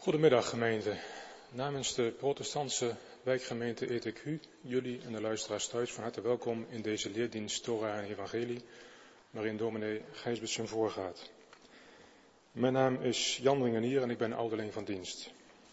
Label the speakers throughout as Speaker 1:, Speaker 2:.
Speaker 1: Goedemiddag gemeente. Namens de protestantse wijkgemeente ETQ, jullie en de luisteraars thuis van harte welkom in deze leerdienst Torah en Evangelie, waarin dominee Gijsbertsen voorgaat. Mijn naam is Jan Ringenier en ik ben ouderling van dienst.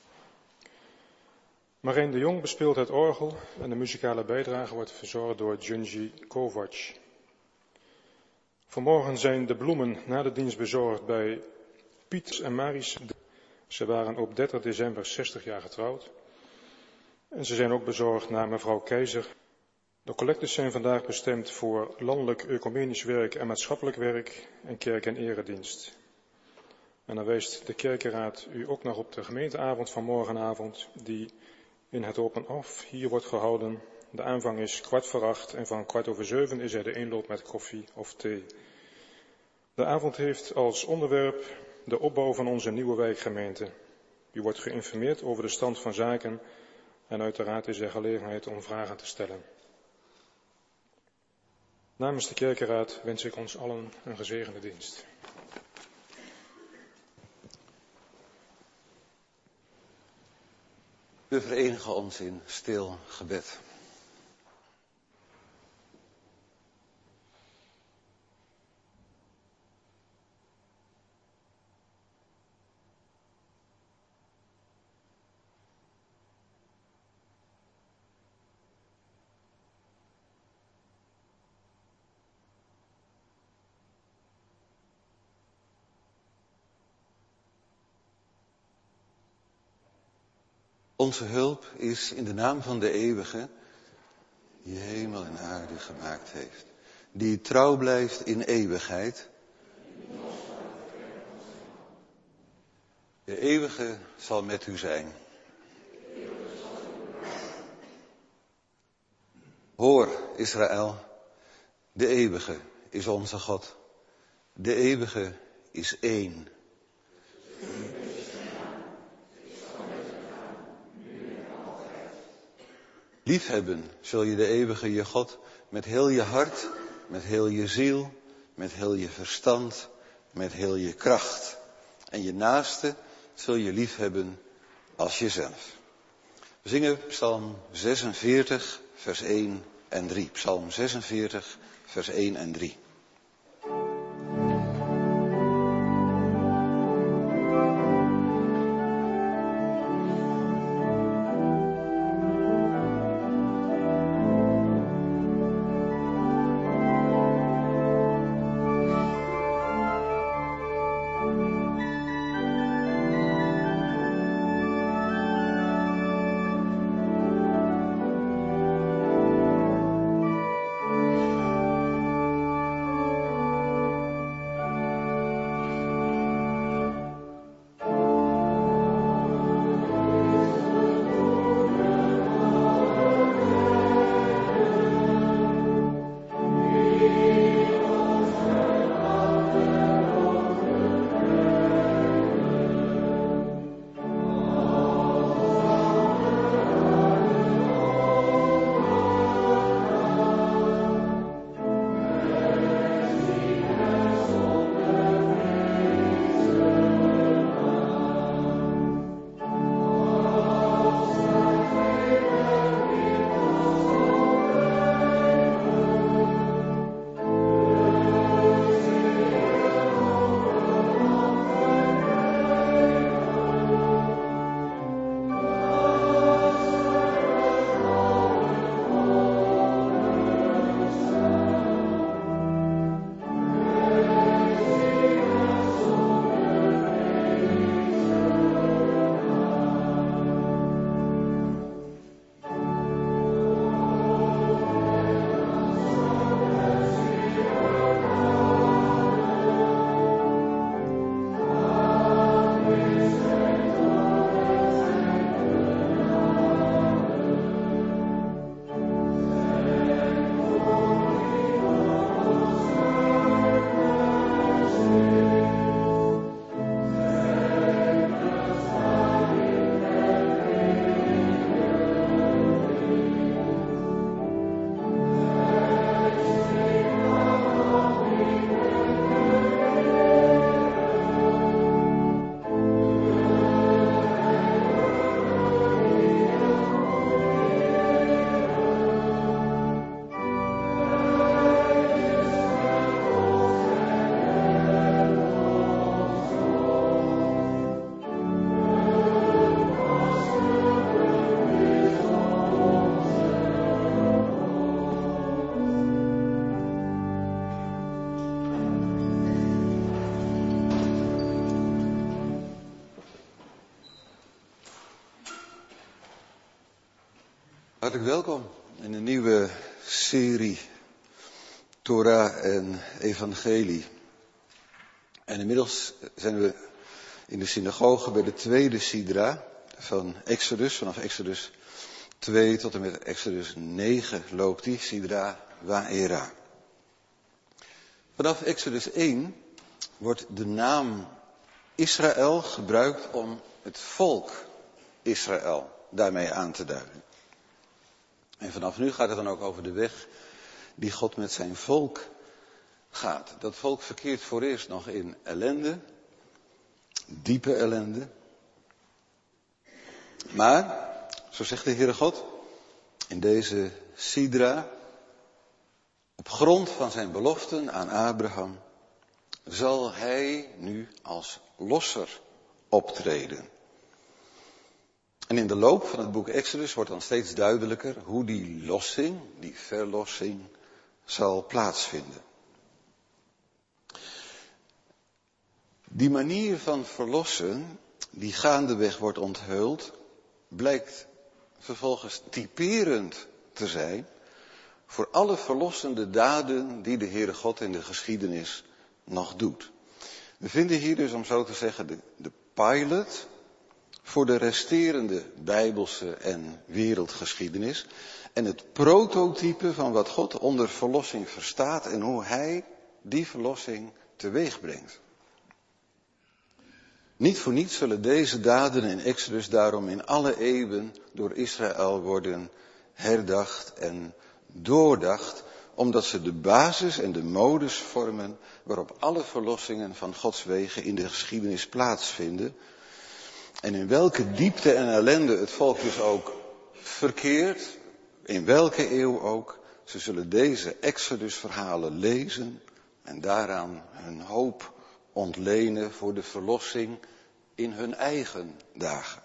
Speaker 1: Marijn de Jong bespeelt het orgel en de muzikale bijdrage wordt verzorgd door Junji Kovac. Vanmorgen zijn de bloemen na de dienst bezorgd bij Piet en Maris. Ze waren op 30 december 60 jaar getrouwd. En ze zijn ook bezorgd naar mevrouw Keizer. De collectes zijn vandaag bestemd voor landelijk ecumenisch werk en maatschappelijk werk en kerk- en eredienst. En dan wijst de kerkenraad u ook nog op de gemeenteavond van morgenavond, die in het Open Af hier wordt gehouden. De aanvang is 7:15 en van 7:15 is er de inloop met koffie of thee. De avond heeft als onderwerp de opbouw van onze nieuwe wijkgemeente. U wordt geïnformeerd over de stand van zaken en uiteraard is er gelegenheid om vragen te stellen. Namens de kerkenraad wens ik ons allen een gezegende dienst.
Speaker 2: We verenigen ons in stil gebed. Onze hulp is in de naam van de Eeuwige, die hemel en aarde gemaakt heeft, die trouw blijft in eeuwigheid. De Eeuwige zal met u zijn. Hoor, Israël, de Eeuwige is onze God. De Eeuwige is één. Liefhebben zul je de Eeuwige je God met heel je hart, met heel je ziel, met heel je verstand, met heel je kracht. En je naaste zul je liefhebben als jezelf. We zingen Psalm 46, vers 1 en 3. Psalm 46, vers 1 en 3. Hartelijk welkom in een nieuwe serie Torah en Evangelie. En inmiddels zijn we in de synagoge bij de tweede sidra van Exodus. Vanaf Exodus 2 tot en met Exodus 9 loopt die sidra Wa'era. Vanaf Exodus 1 wordt de naam Israël gebruikt om het volk Israël daarmee aan te duiden. En vanaf nu gaat het dan ook over de weg die God met zijn volk gaat. Dat volk verkeert voor eerst nog in ellende, diepe ellende. Maar, zo zegt de Heere God, in deze sidra, op grond van zijn beloften aan Abraham, zal hij nu als losser optreden. En in de loop van het boek Exodus wordt dan steeds duidelijker hoe die lossing, die verlossing, zal plaatsvinden. Die manier van verlossen, die gaandeweg wordt onthuld, blijkt vervolgens typerend te zijn voor alle verlossende daden die de Heere God in de geschiedenis nog doet. We vinden hier dus, om zo te zeggen, de pilot voor de resterende bijbelse en wereldgeschiedenis en het prototype van wat God onder verlossing verstaat en hoe hij die verlossing teweeg brengt. Niet voor niets zullen deze daden in Exodus daarom in alle eeuwen door Israël worden herdacht en doordacht, omdat ze de basis en de modus vormen waarop alle verlossingen van Gods wegen in de geschiedenis plaatsvinden. En in welke diepte en ellende het volk dus ook verkeert, in welke eeuw ook, ze zullen deze Exodus-verhalen lezen en daaraan hun hoop ontlenen voor de verlossing in hun eigen dagen.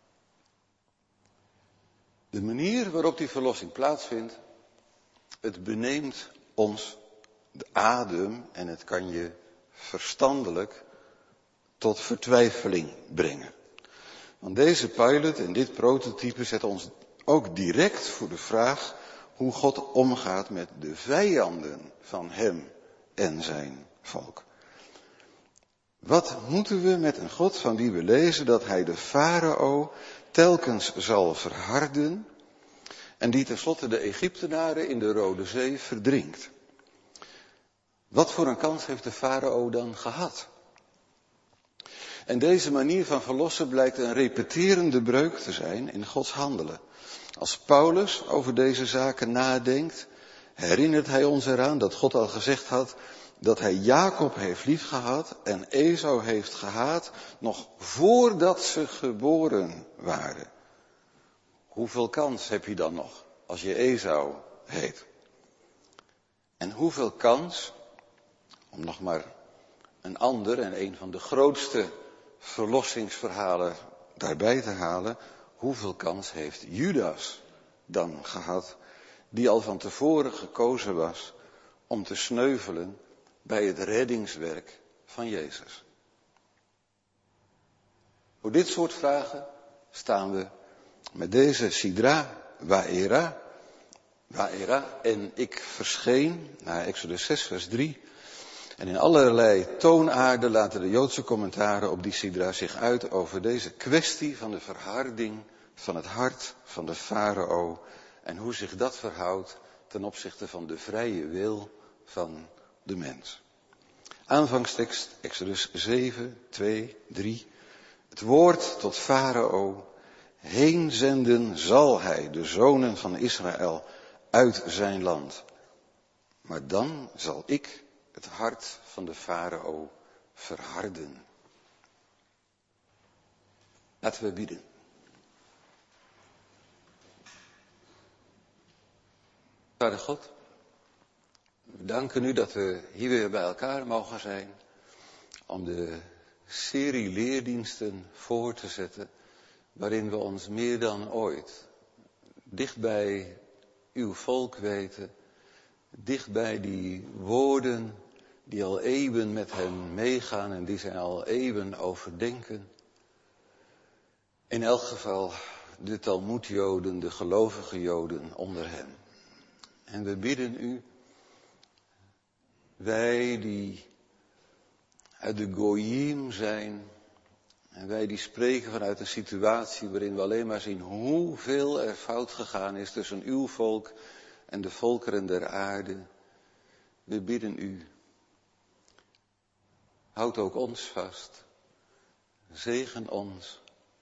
Speaker 2: De manier waarop die verlossing plaatsvindt, het beneemt ons de adem en het kan je verstandelijk tot vertwijfeling brengen. Want deze pilot en dit prototype zetten ons ook direct voor de vraag hoe God omgaat met de vijanden van hem en zijn volk. Wat moeten we met een God van wie we lezen dat hij de farao telkens zal verharden en die tenslotte de Egyptenaren in de Rode Zee verdrinkt? Wat voor een kans heeft de farao dan gehad? En deze manier van verlossen blijkt een repeterende breuk te zijn in Gods handelen. Als Paulus over deze zaken nadenkt, herinnert hij ons eraan dat God al gezegd had dat hij Jacob heeft liefgehad en Esau heeft gehaat, nog voordat ze geboren waren. Hoeveel kans heb je dan nog als je Esau heet? En hoeveel kans, om nog maar een ander en een van de grootste verlossingsverhalen daarbij te halen, hoeveel kans heeft Judas dan gehad, die al van tevoren gekozen was om te sneuvelen bij het reddingswerk van Jezus? Voor dit soort vragen staan we met deze sidra Wa'era. En ik verscheen, naar Exodus 6 vers 3. En in allerlei toonaarden laten de Joodse commentaren op die sidra zich uit over deze kwestie van de verharding van het hart van de farao en hoe zich dat verhoudt ten opzichte van de vrije wil van de mens. Aanvangstekst, Exodus 7, 2, 3. Het woord tot farao, heen zenden zal hij de zonen van Israël uit zijn land. Maar dan zal ik het hart van de farao verharden. Laten we bidden. Vader God, we danken u dat we hier weer bij elkaar mogen zijn om de serie leerdiensten voor te zetten waarin we ons meer dan ooit dicht bij uw volk weten, dicht bij die woorden die al eeuwen met hen meegaan en die zij al eeuwen overdenken. In elk geval de Talmoedjoden, de gelovige Joden onder hen. En we bidden u, wij die uit de Goyim zijn, en wij die spreken vanuit een situatie waarin we alleen maar zien hoeveel er fout gegaan is tussen uw volk en de volkeren der aarde. We bidden u, houd ook ons vast, zegen ons,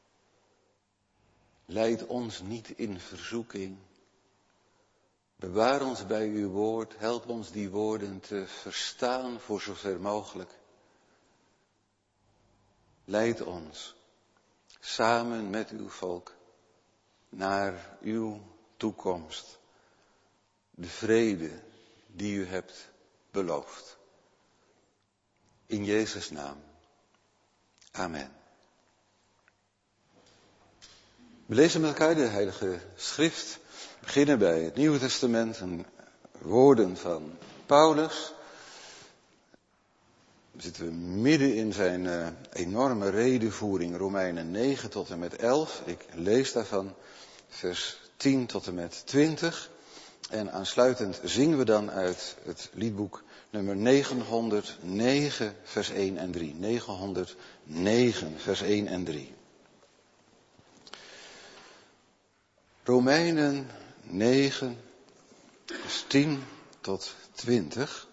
Speaker 2: leid ons niet in verzoeking, bewaar ons bij uw woord, help ons die woorden te verstaan voor zover mogelijk. Leid ons samen met uw volk naar uw toekomst, de vrede die u hebt beloofd. In Jezus' naam. Amen. We lezen met elkaar de Heilige Schrift. We beginnen bij het Nieuwe Testament en woorden van Paulus. Dan zitten we midden in zijn enorme redevoering, Romeinen 9 tot en met 11. Ik lees daarvan vers 10 tot en met 20. En aansluitend zingen we dan uit het liedboek nummer 909 vers 1 en 3. 909 vers 1 en 3. Romeinen 9 vers 10 tot 20.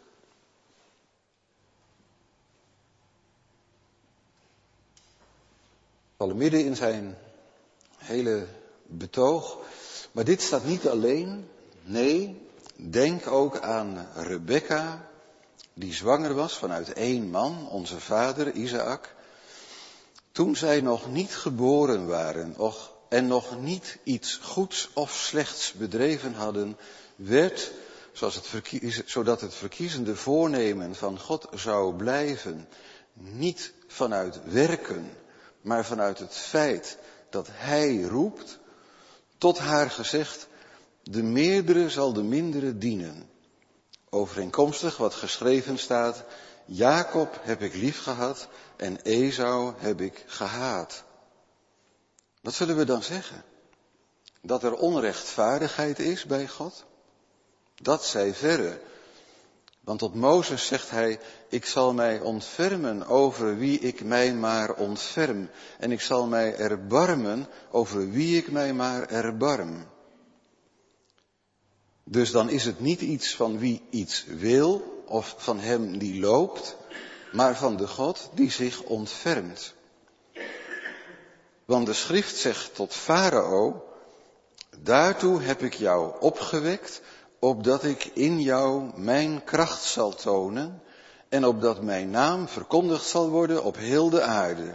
Speaker 2: We vallen midden in zijn hele betoog. Maar dit staat niet alleen. Nee, denk ook aan Rebekka, die zwanger was vanuit één man, onze vader Isaak. Toen zij nog niet geboren waren en nog niet iets goeds of slechts bedreven hadden, werd, zodat het verkiezende voornemen van God zou blijven, niet vanuit werken, maar vanuit het feit dat Hij roept, tot haar gezegd: de meerdere zal de mindere dienen. Overeenkomstig wat geschreven staat: Jacob heb ik lief gehad en Esau heb ik gehaat. Wat zullen we dan zeggen? Dat er onrechtvaardigheid is bij God? Dat zij verre. Want tot Mozes zegt hij: ik zal mij ontfermen over wie ik mij maar ontferm. En ik zal mij erbarmen over wie ik mij maar erbarm. Dus dan is het niet iets van wie iets wil of van hem die loopt, maar van de God die zich ontfermt. Want de schrift zegt tot Farao: daartoe heb ik jou opgewekt, opdat ik in jou mijn kracht zal tonen en opdat mijn naam verkondigd zal worden op heel de aarde.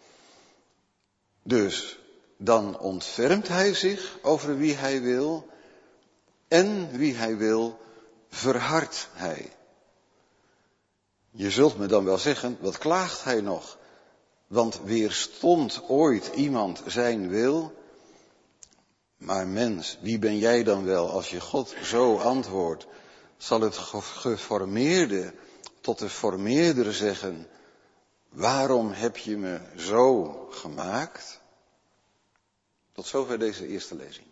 Speaker 2: Dus dan ontfermt hij zich over wie hij wil en wie hij wil verhardt hij. Je zult me dan wel zeggen, wat klaagt hij nog? Want weerstond ooit iemand zijn wil? Maar mens, wie ben jij dan wel als je God zo antwoordt? Zal het geformeerde tot de formeerder zeggen: waarom heb je me zo gemaakt? Tot zover deze eerste lezing.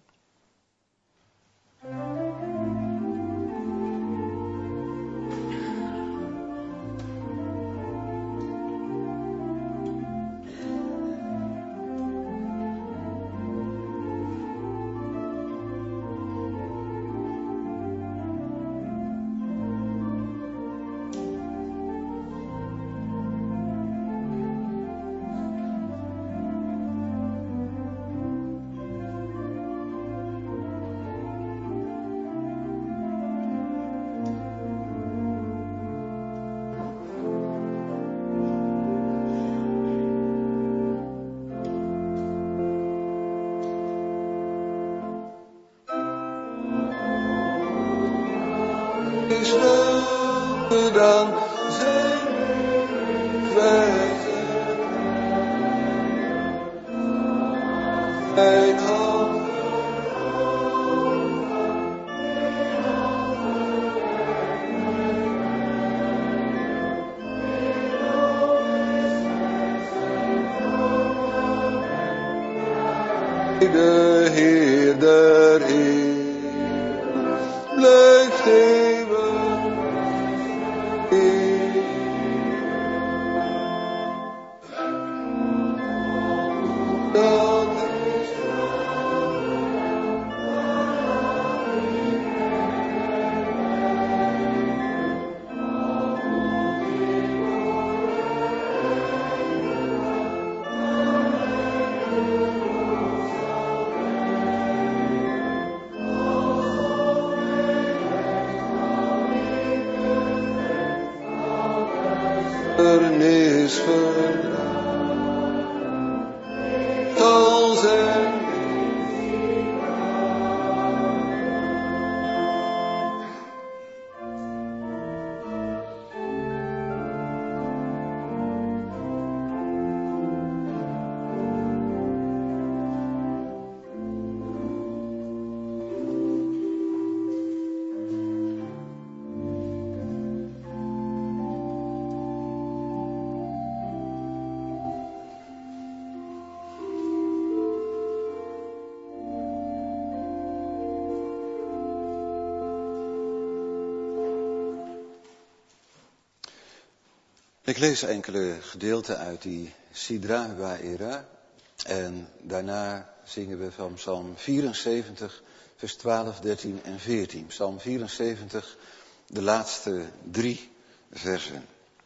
Speaker 2: Israël dan zijn wijze, mijn hand. der eeuwen blijft eeuwig. Dat is vernis verdaan. Zal zijn. Ik lees enkele gedeelten uit die Sidra Wa'era en daarna zingen we van Psalm 74, vers 12, 13 en 14. Psalm 74, de laatste 3 versen.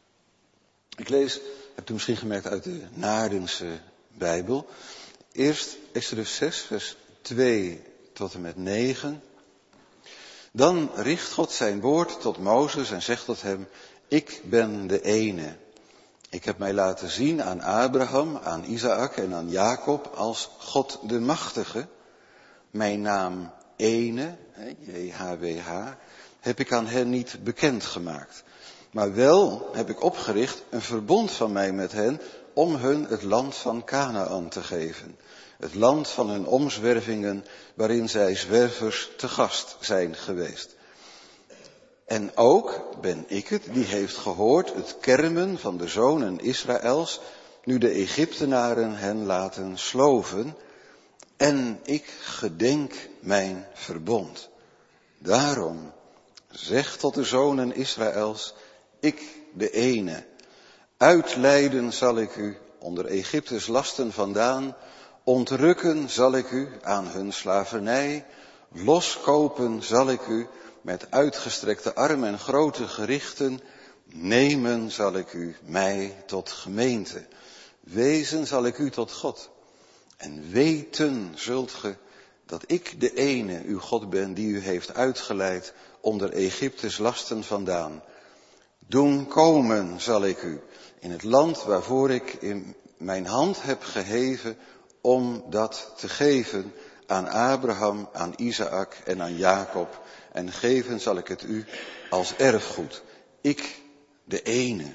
Speaker 2: Ik lees, hebt u misschien gemerkt, uit de Naardense Bijbel. Eerst Exodus 6, vers 2 tot en met 9. Dan richt God zijn woord tot Mozes en zegt tot hem: Ik ben de ene. Ik heb mij laten zien aan Abraham, aan Isaac en aan Jacob als God de Machtige. Mijn naam Ene, JHWH, heb ik aan hen niet bekendgemaakt. Maar wel heb ik opgericht een verbond van mij met hen om hun het land van Kanaan te geven. Het land van hun omzwervingen waarin zij zwervers te gast zijn geweest. En ook ben ik het die heeft gehoord het kermen van de zonen Israëls, nu de Egyptenaren hen laten sloven. En ik gedenk mijn verbond. Daarom zeg tot de zonen Israëls: Ik de ene. Uitleiden zal ik u onder Egyptes lasten vandaan. Ontrukken zal ik u aan hun slavernij. Loskopen zal ik u met uitgestrekte arm en grote gerichten. Nemen zal ik u mij tot gemeente. Wezen zal ik u tot God. En weten zult ge dat ik de ene uw God ben die u heeft uitgeleid onder Egyptes lasten vandaan. Doen komen zal ik u in het land waarvoor ik in mijn hand heb geheven om dat te geven aan Abraham, aan Isaac en aan Jacob. En geven zal ik het u als erfgoed. Ik de ene.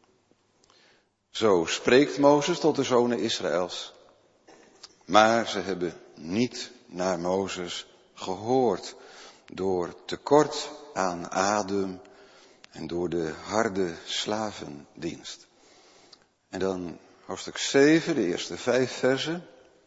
Speaker 2: Zo spreekt Mozes tot de zonen Israëls. Maar ze hebben niet naar Mozes gehoord. Door tekort aan adem en door de harde slavendienst. En dan hoofdstuk 7, de eerste 5 versen.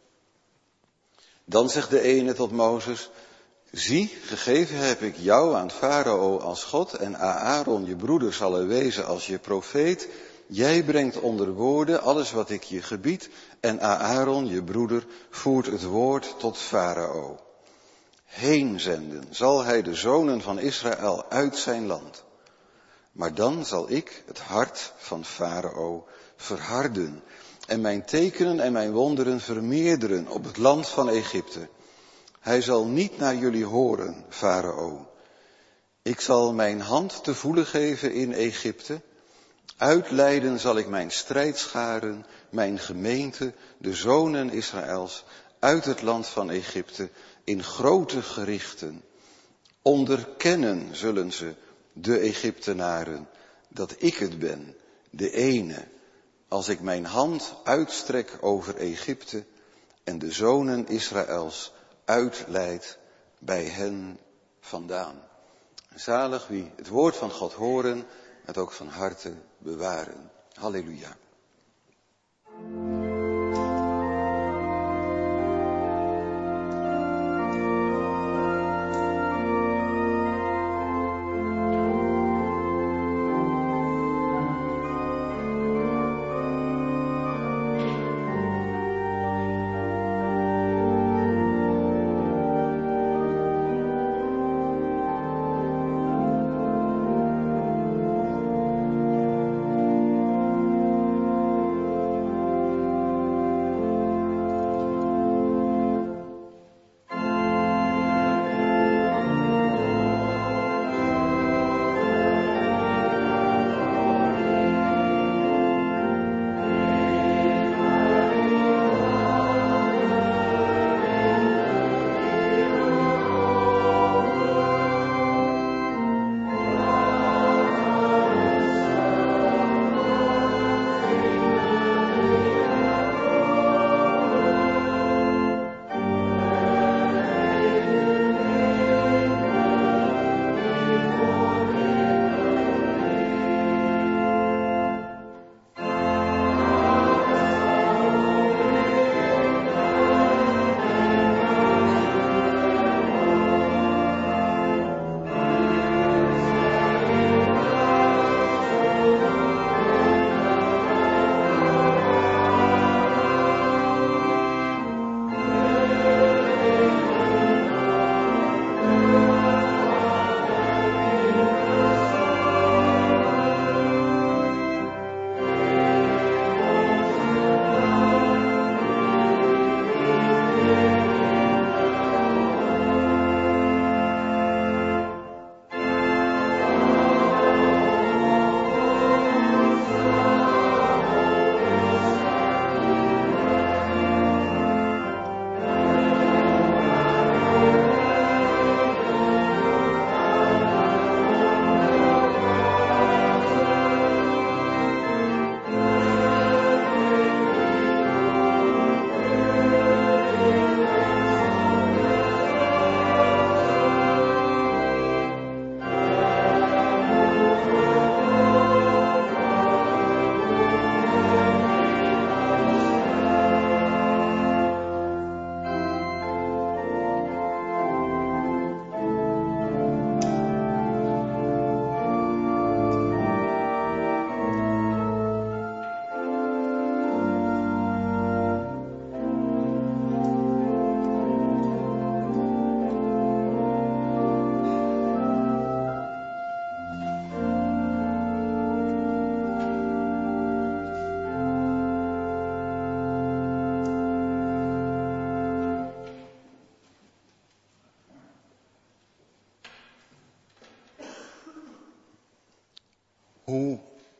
Speaker 2: Dan zegt de ene tot Mozes: Zie, gegeven heb ik jou aan Farao als God en Aaron je broeder zal er wezen als je profeet. Jij brengt onder woorden alles wat ik je gebied en Aaron je broeder voert het woord tot Farao. Heen zenden zal hij de zonen van Israël uit zijn land. Maar dan zal ik het hart van Farao verharden en mijn tekenen en mijn wonderen vermeerderen op het land van Egypte. Hij zal niet naar jullie horen, Farao. Ik zal mijn hand te voelen geven in Egypte. Uitleiden zal ik mijn strijdscharen, mijn gemeente, de zonen Israëls, uit het land van Egypte, in grote gerichten. Onderkennen zullen ze, de Egyptenaren, dat ik het ben, de ene, als ik mijn hand uitstrek over Egypte en de zonen Israëls uitleid bij hen vandaan. Zalig wie het woord van God horen, het ook van harte bewaren. Halleluja. hoe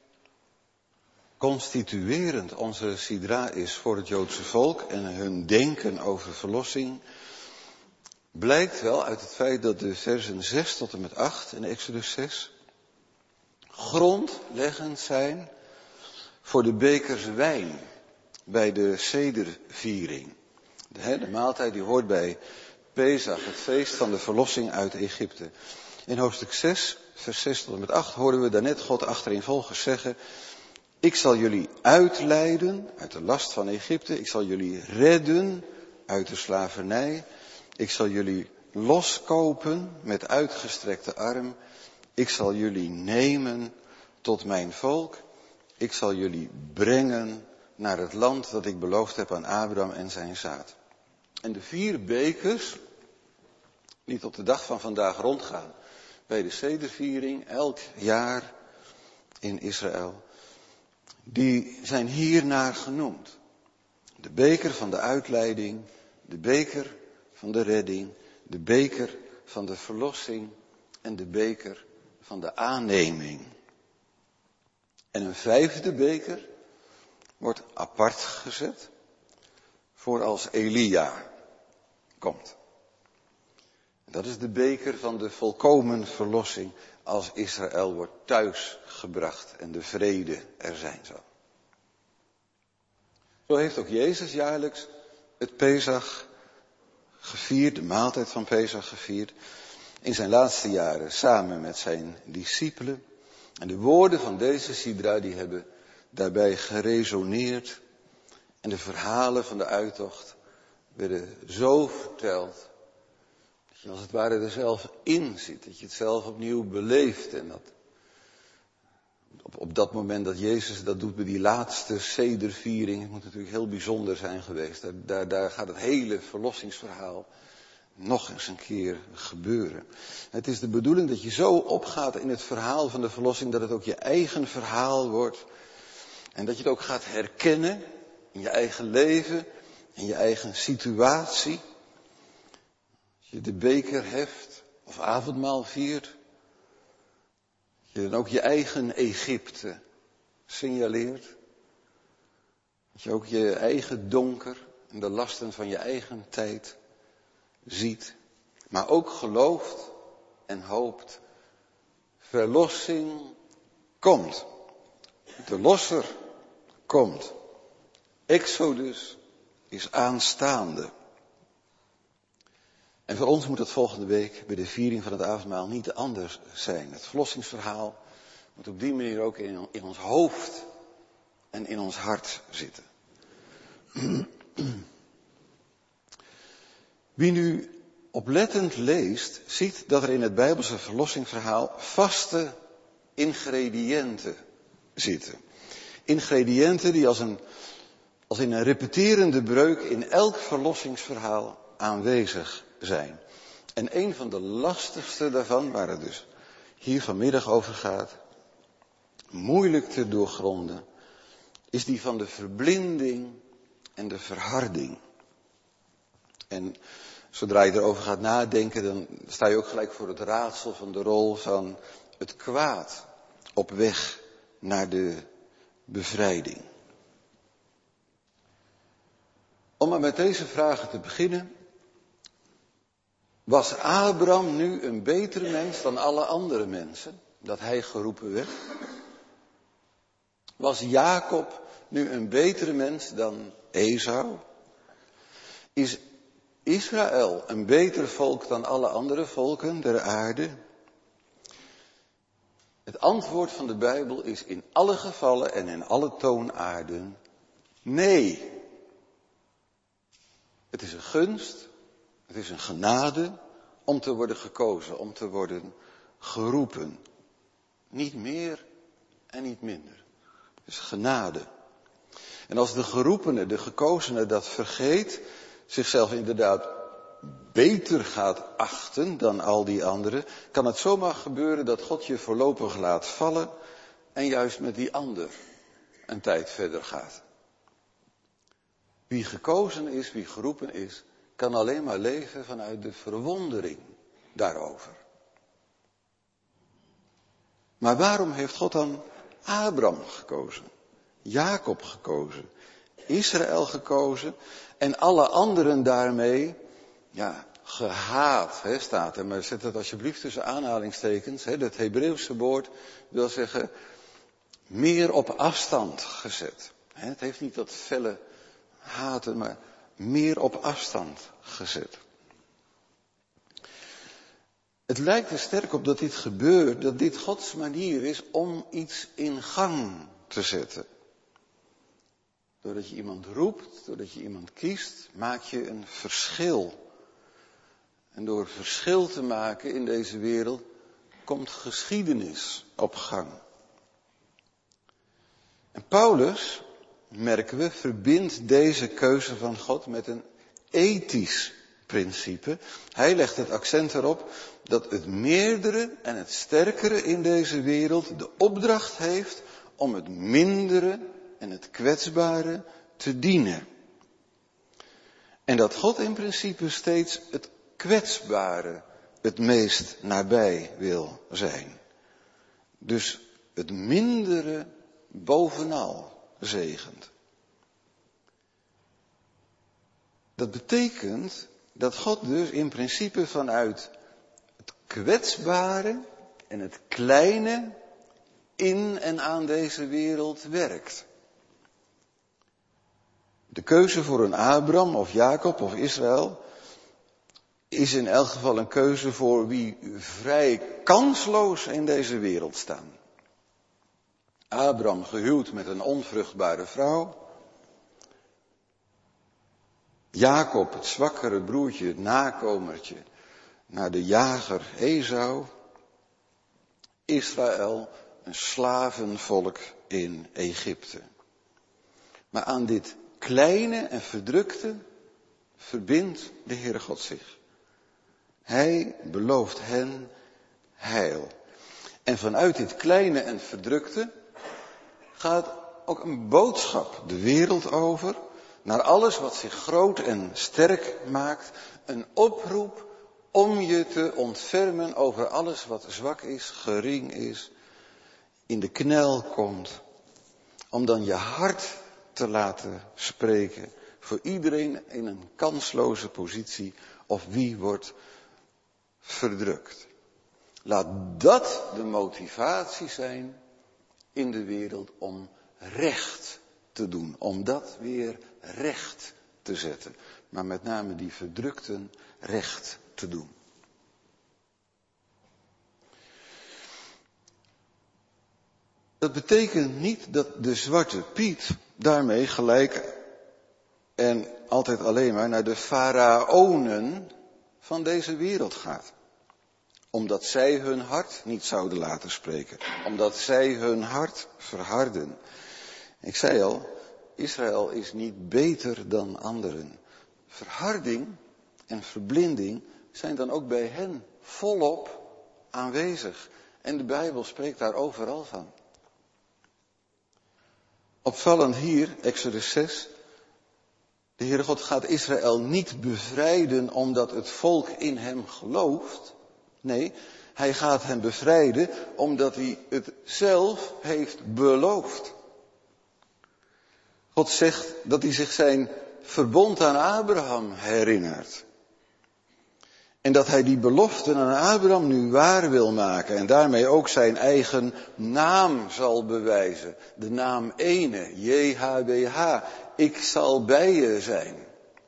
Speaker 2: constituerend onze sidra is voor het Joodse volk en hun denken over verlossing, blijkt wel uit het feit dat de versen 6 tot en met 8 in Exodus 6 grondleggend zijn voor de bekers wijn bij de sederviering. De maaltijd die hoort bij Pesach, het feest van de verlossing uit Egypte. In hoofdstuk 6, vers 6 tot en met 8 hoorden we daarnet God achtereenvolgens zeggen: ik zal jullie uitleiden uit de last van Egypte. Ik zal jullie redden uit de slavernij. Ik zal jullie loskopen met uitgestrekte arm. Ik zal jullie nemen tot mijn volk. Ik zal jullie brengen naar het land dat ik beloofd heb aan Abraham en zijn zaad. En de 4 bekers, die tot de dag van vandaag rondgaan bij de sederviering, elk jaar in Israël, die zijn hiernaar genoemd. De beker van de uitleiding, de beker van de redding, de beker van de verlossing en de beker van de aanneming. En een 5e beker wordt apart gezet voor als Elia komt. Dat is de beker van de volkomen verlossing als Israël wordt thuisgebracht en de vrede er zijn zal. Zo heeft ook Jezus jaarlijks het Pesach gevierd, de maaltijd van Pesach gevierd, in zijn laatste jaren samen met zijn discipelen. En de woorden van deze sidra die hebben daarbij geresoneerd. En de verhalen van de uittocht werden zo verteld, dat je als het ware er zelf in zit, dat je het zelf opnieuw beleeft. En dat op dat moment dat Jezus dat doet bij die laatste sederviering, het moet natuurlijk heel bijzonder zijn geweest. Daar gaat het hele verlossingsverhaal nog eens een keer gebeuren. Het is de bedoeling dat je zo opgaat in het verhaal van de verlossing, dat het ook je eigen verhaal wordt. En dat je het ook gaat herkennen in je eigen leven, in je eigen situatie. Als je de beker heft of avondmaal viert, dat je dan ook je eigen Egypte signaleert. Dat je ook je eigen donker en de lasten van je eigen tijd ziet. Maar ook gelooft en hoopt. Verlossing komt. De losser komt. Exodus is aanstaande. En voor ons moet het volgende week bij de viering van het avondmaal niet anders zijn. Het verlossingsverhaal moet op die manier ook in ons hoofd en in ons hart zitten. Wie nu oplettend leest, ziet dat er in het Bijbelse verlossingsverhaal vaste ingrediënten zitten. Ingrediënten die als in een repeterende breuk in elk verlossingsverhaal aanwezig zijn. En een van de lastigste daarvan, waar het dus hier vanmiddag over gaat, moeilijk te doorgronden, is die van de verblinding en de verharding. En zodra je erover gaat nadenken, dan sta je ook gelijk voor het raadsel van de rol van het kwaad op weg naar de bevrijding. Om maar met deze vragen te beginnen. Was Abraham nu een betere mens dan alle andere mensen, dat hij geroepen werd? Was Jacob nu een betere mens dan Esau? Is Israël een beter volk dan alle andere volken der aarde? Het antwoord van de Bijbel is in alle gevallen en in alle toonaarden nee. Het is een gunst, het is een genade om te worden gekozen, om te worden geroepen. Niet meer en niet minder. Het is genade. En als de geroepene, de gekozene dat vergeet, zichzelf inderdaad beter gaat achten dan al die anderen, kan het zomaar gebeuren dat God je voorlopig laat vallen en juist met die ander een tijd verder gaat. Wie gekozen is, wie geroepen is, kan alleen maar leven vanuit de verwondering daarover. Maar waarom heeft God dan Abraham gekozen, Jacob gekozen, Israël gekozen en alle anderen daarmee, gehaat, staat er. Maar zet het alsjeblieft tussen aanhalingstekens. Dat Hebreeuwse woord wil zeggen meer op afstand gezet. Het heeft niet dat felle haten, maar meer op afstand gezet. Het lijkt er sterk op dat dit gebeurt, dat dit Gods manier is om iets in gang te zetten. Doordat je iemand roept, doordat je iemand kiest, maak je een verschil. En door verschil te maken in deze wereld komt geschiedenis op gang. En Paulus, merken we, verbindt deze keuze van God met een ethisch principe. Hij legt het accent erop dat het meerdere en het sterkere in deze wereld de opdracht heeft om het mindere en het kwetsbare te dienen. En dat God in principe steeds het kwetsbare het meest nabij wil zijn. Dus het mindere bovenal zegent. Dat betekent dat God dus in principe vanuit het kwetsbare en het kleine in en aan deze wereld werkt. De keuze voor een Abraham of Jacob of Israël is in elk geval een keuze voor wie vrij kansloos in deze wereld staan. Abraham gehuwd met een onvruchtbare vrouw. Jacob, het zwakkere broertje, het nakomertje, naar de jager Esau. Israël, een slavenvolk in Egypte. Maar aan dit kleine en verdrukte verbindt de Heere God zich. Hij belooft hen heil. En vanuit dit kleine en verdrukte gaat ook een boodschap de wereld over, naar alles wat zich groot en sterk maakt, een oproep om je te ontfermen over alles wat zwak is, gering is, in de knel komt, om dan je hart te laten spreken voor iedereen in een kansloze positie of wie wordt verdrukt. Laat dat de motivatie zijn in de wereld om recht te doen, om dat weer recht te zetten, maar met name die verdrukten recht te doen. Dat betekent niet dat de Zwarte Piet daarmee gelijk en altijd alleen maar naar de faraonen van deze wereld gaat. Omdat zij hun hart niet zouden laten spreken. Omdat zij hun hart verharden. Ik zei al, Israël is niet beter dan anderen. Verharding en verblinding zijn dan ook bij hen volop aanwezig. En de Bijbel spreekt daar overal van. Opvallend hier, Exodus 6. De Heere God gaat Israël niet bevrijden omdat het volk in hem gelooft. Nee, hij gaat hen bevrijden omdat hij het zelf heeft beloofd. God zegt dat hij zich zijn verbond aan Abraham herinnert. En dat hij die beloften aan Abraham nu waar wil maken. En daarmee ook zijn eigen naam zal bewijzen. De naam ene, JHWH. Ik zal bij je zijn.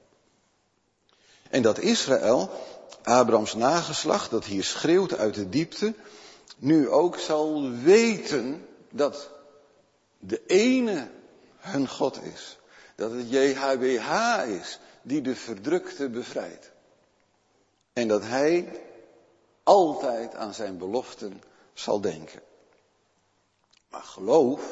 Speaker 2: En dat Israël, Abrahams nageslacht, dat hier schreeuwt uit de diepte, nu ook zal weten dat de ene hun God is. Dat het JHWH is die de verdrukte bevrijdt. En dat hij altijd aan zijn beloften zal denken. Maar geloof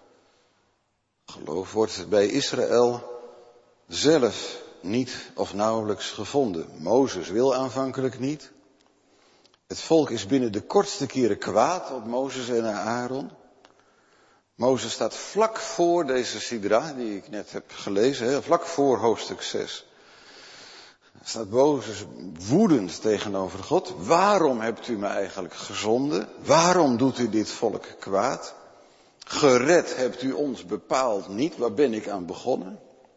Speaker 2: wordt bij Israël zelf niet of nauwelijks gevonden. Mozes wil aanvankelijk niet. Het volk is binnen de kortste keren kwaad op Mozes en Aaron. Mozes staat vlak voor deze sidra die ik net heb gelezen, vlak voor hoofdstuk 6. Staat Mozes woedend tegenover God. Waarom hebt u me eigenlijk gezonden? Waarom doet u dit volk kwaad? Gered hebt u ons bepaald niet, waar ben ik aan begonnen?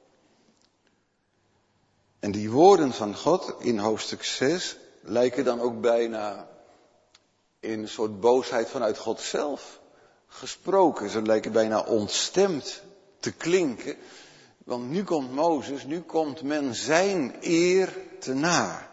Speaker 2: En die woorden van God in hoofdstuk 6 lijken dan ook bijna in een soort boosheid vanuit God zelf gesproken. Ze lijken bijna ontstemd te klinken. Want nu komt Mozes, nu komt men zijn eer te na.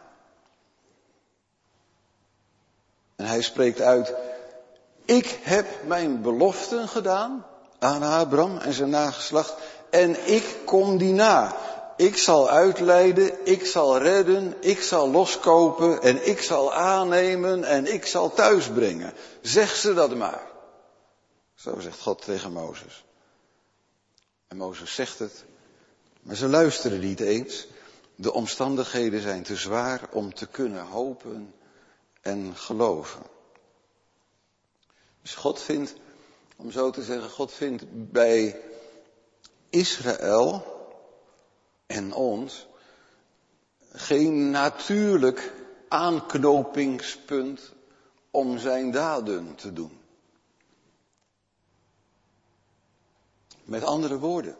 Speaker 2: En hij spreekt uit: ik heb mijn beloften gedaan aan Abraham en zijn nageslacht en ik kom die na. Ik zal uitleiden, ik zal redden, ik zal loskopen en ik zal aannemen en ik zal thuisbrengen. Zeg ze dat maar. Zo zegt God tegen Mozes. En Mozes zegt het, maar ze luisteren niet eens. De omstandigheden zijn te zwaar om te kunnen hopen en geloven. Dus God vindt, om zo te zeggen, God vindt bij Israël en ons geen natuurlijk aanknopingspunt om zijn daden te doen. Met andere woorden,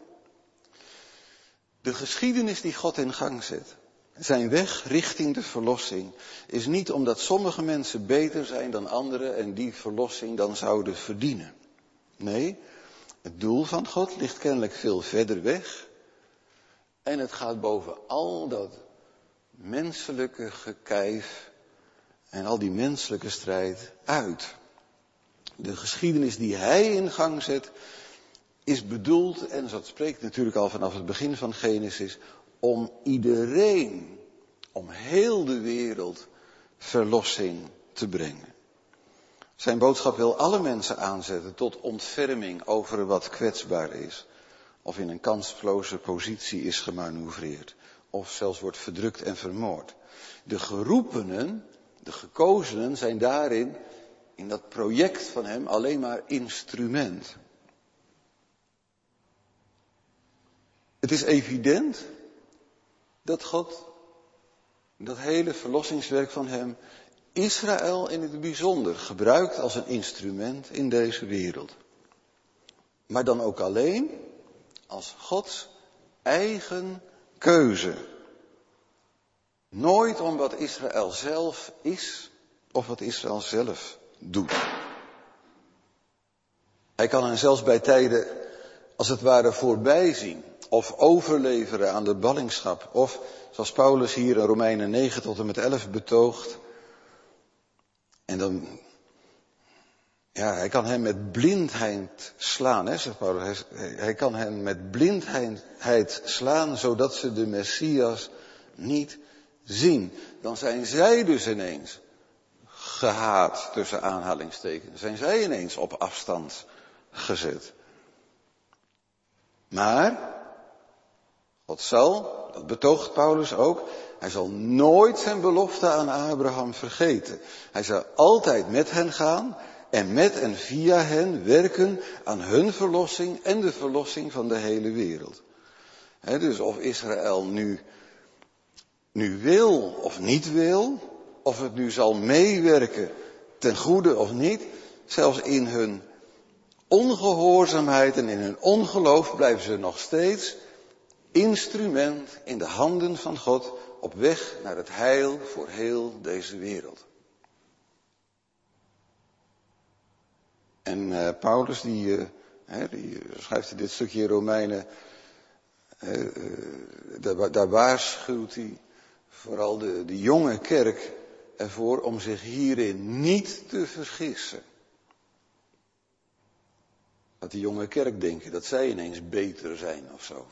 Speaker 2: de geschiedenis die God in gang zet, zijn weg richting de verlossing, is niet omdat sommige mensen beter zijn dan anderen en die verlossing dan zouden verdienen. Nee, het doel van God ligt kennelijk veel verder weg. En het gaat boven al dat menselijke gekijf en al die menselijke strijd uit. De geschiedenis die hij in gang zet is bedoeld, en dat spreekt natuurlijk al vanaf het begin van Genesis, om iedereen, om heel de wereld verlossing te brengen. Zijn boodschap wil alle mensen aanzetten tot ontferming over wat kwetsbaar is, of in een kansloze positie is gemanoeuvreerd, of zelfs wordt verdrukt en vermoord. De geroepenen, de gekozenen, zijn daarin, in dat project van hem, alleen maar instrument. Het is evident dat God, dat hele verlossingswerk van hem, Israël in het bijzonder gebruikt als een instrument in deze wereld. Maar dan ook alleen als Gods eigen keuze. Nooit om wat Israël zelf is of wat Israël zelf doet. Hij kan hen zelfs bij tijden als het ware voorbij zien of overleveren aan de ballingschap. Of, zoals Paulus hier in Romeinen 9 tot en met 11 betoogt. En dan, ja, hij kan hen met blindheid slaan, hè, zegt Paulus. Hij kan hen met blindheid slaan, zodat ze de Messias niet zien. Dan zijn zij dus ineens gehaat, tussen aanhalingstekens. Zijn zij ineens op afstand gezet. Maar God zal, dat betoogt Paulus ook, hij zal nooit zijn belofte aan Abraham vergeten. Hij zal altijd met hen gaan en met en via hen werken aan hun verlossing en de verlossing van de hele wereld. Dus of Israël nu wil of niet wil, of het nu zal meewerken ten goede of niet, zelfs in hun ongehoorzaamheid en in hun ongeloof blijven ze nog steeds instrument in de handen van God op weg naar het heil voor heel deze wereld. En Paulus die schrijft in dit stukje Romeinen, daar waarschuwt hij vooral de jonge kerk ervoor om zich hierin niet te vergissen. Dat die jonge kerk denken dat zij ineens beter zijn of zo.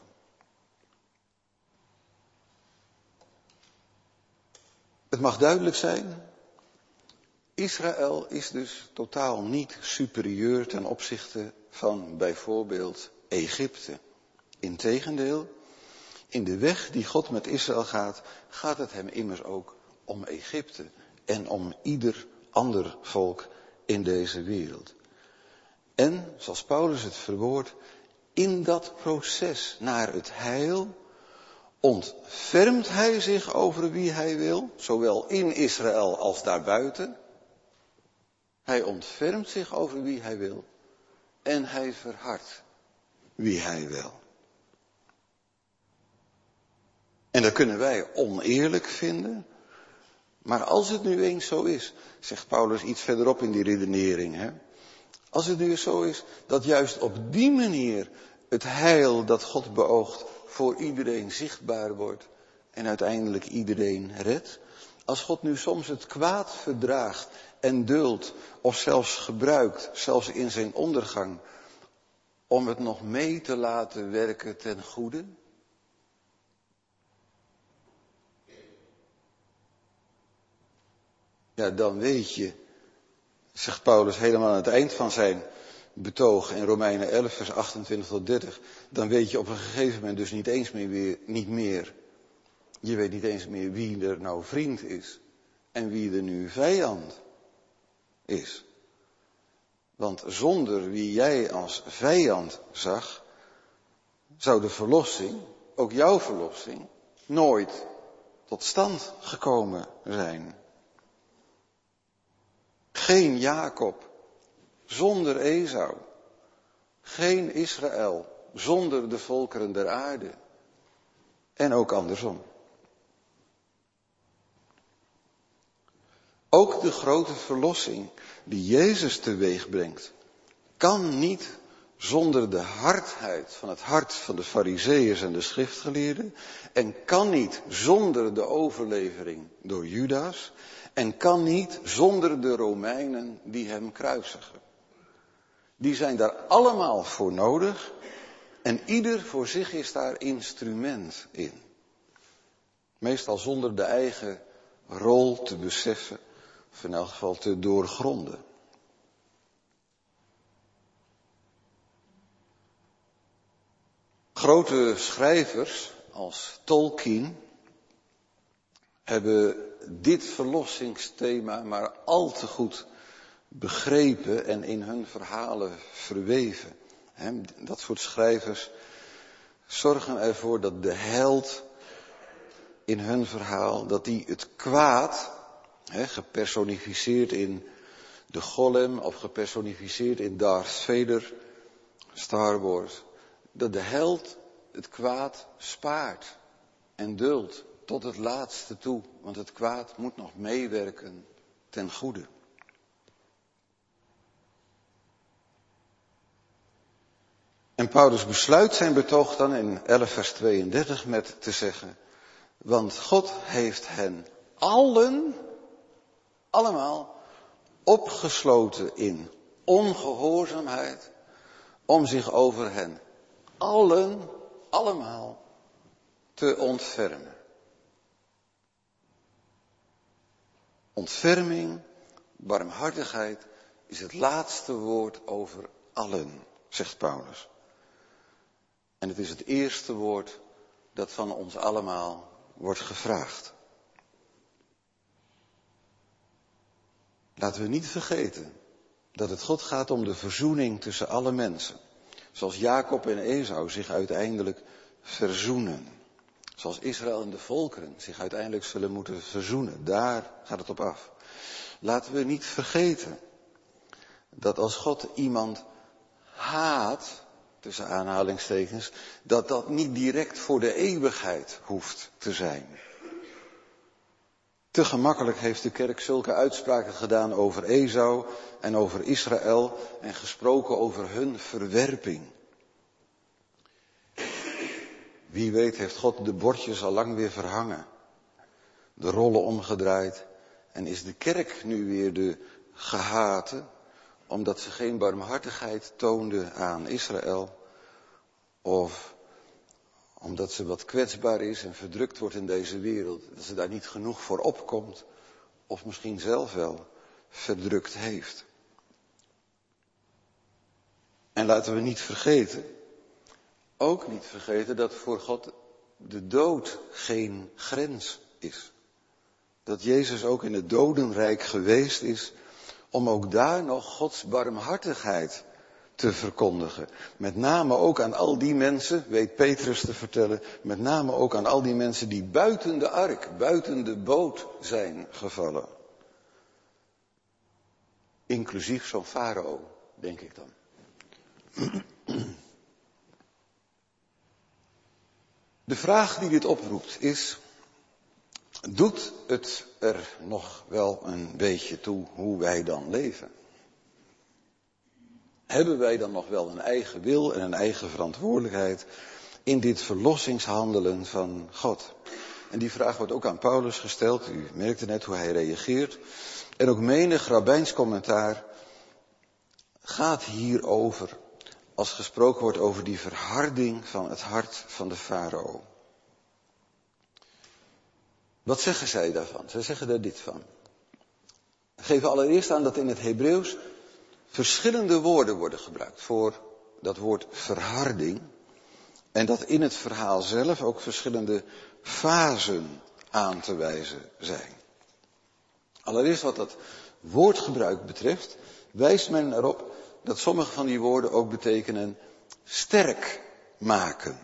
Speaker 2: Het mag duidelijk zijn, Israël is dus totaal niet superieur ten opzichte van bijvoorbeeld Egypte. Integendeel, in de weg die God met Israël gaat het hem immers ook om Egypte en om ieder ander volk in deze wereld. En, zoals Paulus het verwoordt, in dat proces naar het heil ontfermt hij zich over wie hij wil, zowel in Israël als daarbuiten. Hij ontfermt zich over wie hij wil en hij verhardt wie hij wil. En dat kunnen wij oneerlijk vinden. Maar als het nu eens zo is, zegt Paulus iets verderop in die redenering. Als het nu eens zo is dat juist op die manier het heil dat God beoogt voor iedereen zichtbaar wordt en uiteindelijk iedereen redt. Als God nu soms het kwaad verdraagt en duldt of zelfs gebruikt, zelfs in zijn ondergang, om het nog mee te laten werken ten goede. Ja, dan weet je, zegt Paulus helemaal aan het eind van zijn betoog in Romeinen 11 vers 28 tot 30. Dan weet je op een gegeven moment dus niet meer. Je weet niet eens meer wie er nou vriend is en wie er nu vijand is. Want zonder wie jij als vijand zag, zou de verlossing, ook jouw verlossing, nooit tot stand gekomen zijn. Geen Jacob zonder Esau. Geen Israël zonder de volkeren der aarde. En ook andersom. Ook de grote verlossing die Jezus teweeg brengt, kan niet zonder de hardheid van het hart van de Farizeeërs en de schriftgeleerden, en kan niet zonder de overlevering door Judas, en kan niet zonder de Romeinen die hem kruisigen. Die zijn daar allemaal voor nodig en ieder voor zich is daar instrument in. Meestal zonder de eigen rol te beseffen, of in elk geval te doorgronden. Grote schrijvers als Tolkien hebben dit verlossingsthema maar al te goed begrepen en in hun verhalen verweven. Dat soort schrijvers zorgen ervoor dat de held in hun verhaal, dat die het kwaad, gepersonificeerd in de Golem of gepersonificeerd in Darth Vader, Star Wars, dat de held het kwaad spaart en duldt tot het laatste toe, want het kwaad moet nog meewerken ten goede. En Paulus besluit zijn betoog dan in 11 vers 32 met te zeggen, want God heeft hen allemaal opgesloten in ongehoorzaamheid, om zich over hen allemaal te ontfermen. Ontferming, barmhartigheid is het laatste woord over allen, zegt Paulus. En het is het eerste woord dat van ons allemaal wordt gevraagd. Laten we niet vergeten dat het God gaat om de verzoening tussen alle mensen. Zoals Jacob en Esau zich uiteindelijk verzoenen. Zoals Israël en de volkeren zich uiteindelijk zullen moeten verzoenen. Daar gaat het op af. Laten we niet vergeten dat als God iemand haat, tussen aanhalingstekens, dat dat niet direct voor de eeuwigheid hoeft te zijn. Te gemakkelijk heeft de kerk zulke uitspraken gedaan over Esau en over Israël en gesproken over hun verwerping. Wie weet heeft God de bordjes al lang weer verhangen, de rollen omgedraaid en is de kerk nu weer de gehate, omdat ze geen barmhartigheid toonde aan Israël, of omdat ze wat kwetsbaar is en verdrukt wordt in deze wereld, dat ze daar niet genoeg voor opkomt, of misschien zelf wel verdrukt heeft. En laten we niet vergeten, ook niet vergeten dat voor God de dood geen grens is. Dat Jezus ook in het dodenrijk geweest is om ook daar nog Gods barmhartigheid te verkondigen. Met name ook aan al die mensen, weet Petrus te vertellen, met name ook aan al die mensen die buiten de ark, buiten de boot zijn gevallen. Inclusief zo'n farao, denk ik dan. De vraag die dit oproept is, doet het er nog wel een beetje toe hoe wij dan leven? Hebben wij dan nog wel een eigen wil en een eigen verantwoordelijkheid in dit verlossingshandelen van God? En die vraag wordt ook aan Paulus gesteld. U merkte net hoe hij reageert. En ook menig rabbijns commentaar gaat hierover als gesproken wordt over die verharding van het hart van de farao. Wat zeggen zij daarvan? Zij zeggen daar dit van. Ze geven allereerst aan dat in het Hebreeuws verschillende woorden worden gebruikt voor dat woord verharding. En dat in het verhaal zelf ook verschillende fasen aan te wijzen zijn. Allereerst wat dat woordgebruik betreft, wijst men erop dat sommige van die woorden ook betekenen sterk maken.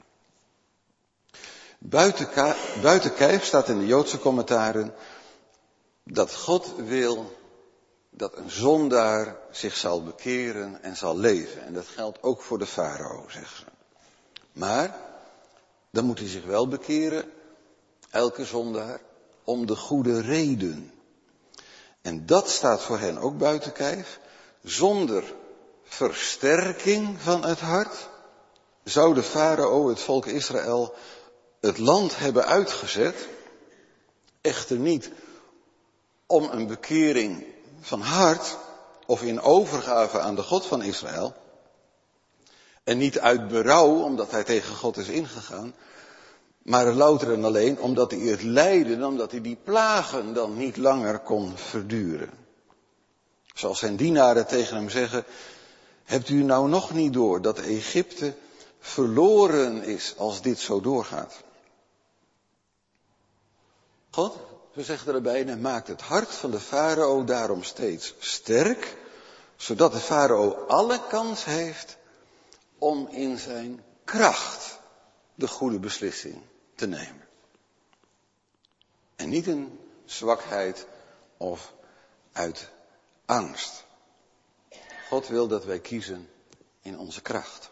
Speaker 2: Buiten kijf staat in de Joodse commentaren dat God wil dat een zondaar zich zal bekeren en zal leven. En dat geldt ook voor de farao, zeggen ze. Maar dan moet hij zich wel bekeren, elke zondaar, om de goede reden. En dat staat voor hen ook buiten kijf. Zonder versterking van het hart zou de farao het volk Israël het land hebben uitgezet. Echter niet om een bekering van hart of in overgave aan de God van Israël. En niet uit berouw omdat hij tegen God is ingegaan. Maar louter en alleen omdat hij het lijden, omdat hij die plagen dan niet langer kon verduren. Zoals zijn dienaren tegen hem zeggen, hebt u nou nog niet door dat Egypte verloren is als dit zo doorgaat? God, we zeggen erbij, maakt het hart van de farao daarom steeds sterk, zodat de farao alle kans heeft om in zijn kracht de goede beslissing te nemen. En niet in zwakheid of uit angst. God wil dat wij kiezen in onze kracht.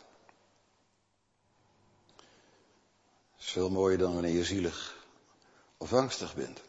Speaker 2: Dat is veel mooier dan wanneer je zielig of angstig bent.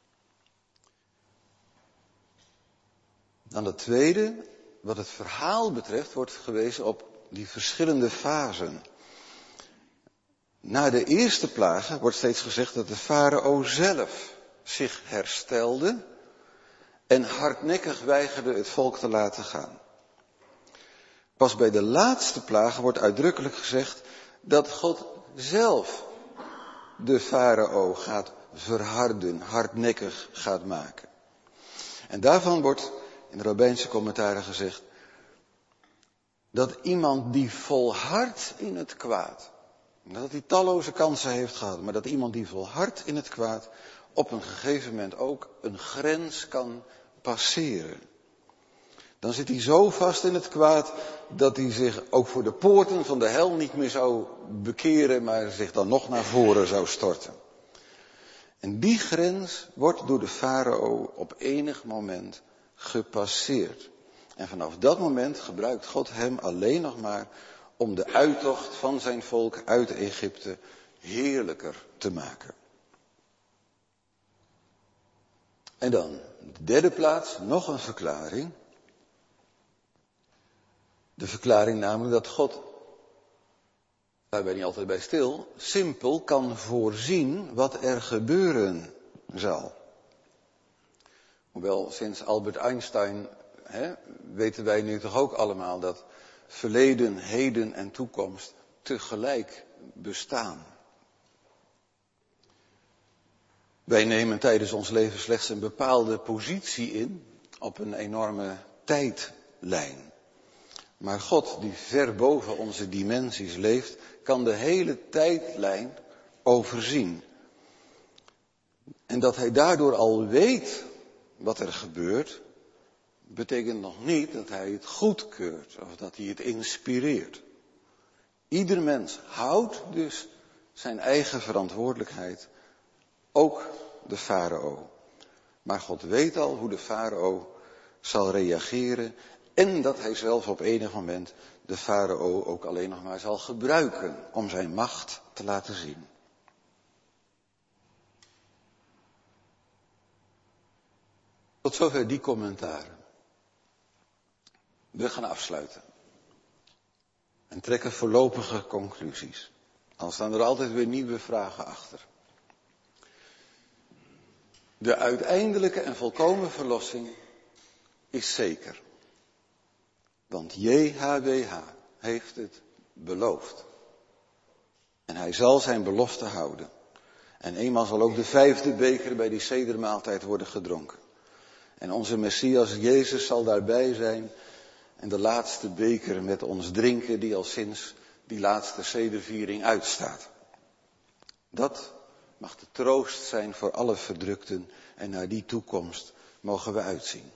Speaker 2: Dan het tweede, wat het verhaal betreft, wordt gewezen op die verschillende fasen. Na de eerste plagen wordt steeds gezegd dat de farao zelf zich herstelde en hardnekkig weigerde het volk te laten gaan. Pas bij de laatste plagen wordt uitdrukkelijk gezegd dat God zelf de farao gaat verharden, hardnekkig gaat maken. En daarvan wordt in de rabbijnse commentaren gezegd dat iemand die volhardt in het kwaad, dat hij talloze kansen heeft gehad, maar dat iemand die volhardt in het kwaad op een gegeven moment ook een grens kan passeren. Dan zit hij zo vast in het kwaad dat hij zich ook voor de poorten van de hel niet meer zou bekeren, maar zich dan nog naar voren zou storten. En die grens wordt door de farao op enig moment gepasseerd. En vanaf dat moment gebruikt God hem alleen nog maar om de uittocht van zijn volk uit Egypte heerlijker te maken. En dan, op de derde plaats, nog een verklaring. De verklaring namelijk dat God, daar ben je niet altijd bij stil, simpel kan voorzien wat er gebeuren zal. Hoewel sinds Albert Einstein weten wij nu toch ook allemaal dat verleden, heden en toekomst tegelijk bestaan. Wij nemen tijdens ons leven slechts een bepaalde positie in op een enorme tijdlijn. Maar God, die ver boven onze dimensies leeft, kan de hele tijdlijn overzien. En dat hij daardoor al weet wat er gebeurt, betekent nog niet dat hij het goedkeurt of dat hij het inspireert. Ieder mens houdt dus zijn eigen verantwoordelijkheid, ook de farao. Maar God weet al hoe de farao zal reageren en dat hij zelf op enig moment de farao ook alleen nog maar zal gebruiken om zijn macht te laten zien. Tot zover die commentaren. We gaan afsluiten. En trekken voorlopige conclusies. Dan staan er altijd weer nieuwe vragen achter. De uiteindelijke en volkomen verlossing is zeker. Want JHWH heeft het beloofd. En hij zal zijn belofte houden. En eenmaal zal ook de 5e beker bij die sedermaaltijd worden gedronken. En onze Messias Jezus zal daarbij zijn en de laatste beker met ons drinken die al sinds die laatste sederviering uitstaat. Dat mag de troost zijn voor alle verdrukten en naar die toekomst mogen we uitzien.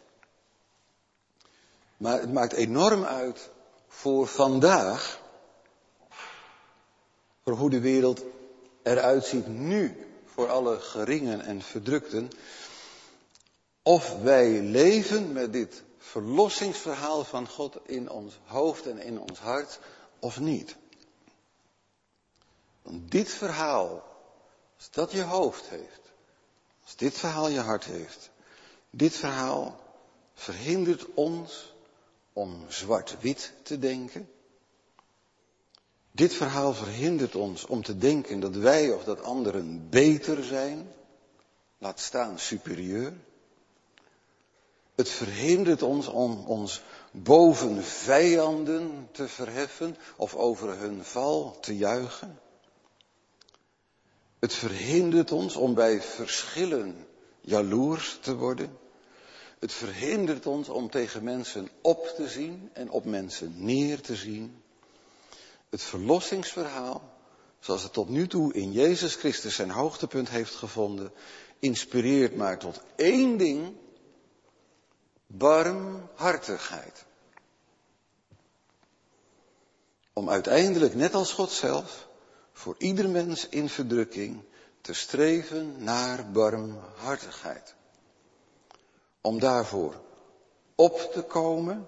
Speaker 2: Maar het maakt enorm uit voor vandaag, voor hoe de wereld eruit ziet nu, voor alle geringen en verdrukten, of wij leven met dit verlossingsverhaal van God in ons hoofd en in ons hart, of niet. Want dit verhaal, als dat je hoofd heeft, als dit verhaal je hart heeft, dit verhaal verhindert ons om zwart-wit te denken. Dit verhaal verhindert ons om te denken dat wij of dat anderen beter zijn, laat staan superieur. Het verhindert ons om ons boven vijanden te verheffen of over hun val te juichen. Het verhindert ons om bij verschillen jaloers te worden. Het verhindert ons om tegen mensen op te zien en op mensen neer te zien. Het verlossingsverhaal, zoals het tot nu toe in Jezus Christus zijn hoogtepunt heeft gevonden, inspireert maar tot één ding: barmhartigheid. Om uiteindelijk, net als God zelf, voor ieder mens in verdrukking te streven naar barmhartigheid. Om daarvoor op te komen,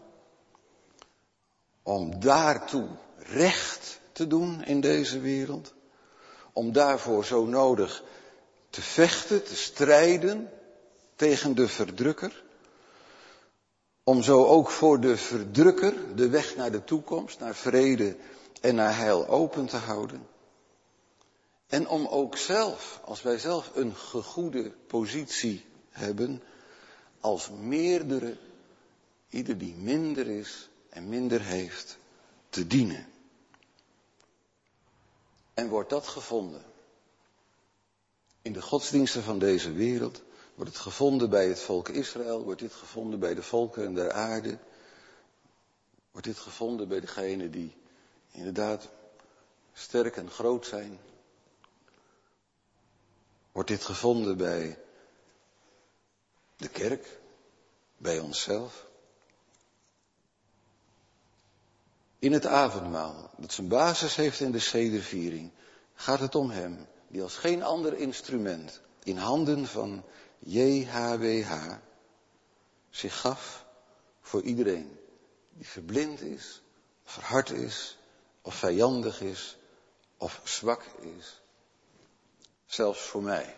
Speaker 2: om daartoe recht te doen in deze wereld, om daarvoor zo nodig te vechten, te strijden tegen de verdrukker, om zo ook voor de verdrukker de weg naar de toekomst, naar vrede en naar heil open te houden. En om ook zelf, als wij zelf een gegoede positie hebben, als meerdere, ieder die minder is en minder heeft, te dienen. En wordt dat gevonden in de godsdiensten van deze wereld, wordt het gevonden bij het volk Israël, wordt dit gevonden bij de volkeren der aarde, wordt dit gevonden bij degenen die inderdaad sterk en groot zijn, wordt dit gevonden bij de kerk, bij onszelf. In het avondmaal, dat zijn basis heeft in de sederviering, gaat het om hem die als geen ander instrument in handen van JHWH zich gaf voor iedereen die verblind is, verhard is, of vijandig is, of zwak is. Zelfs voor mij.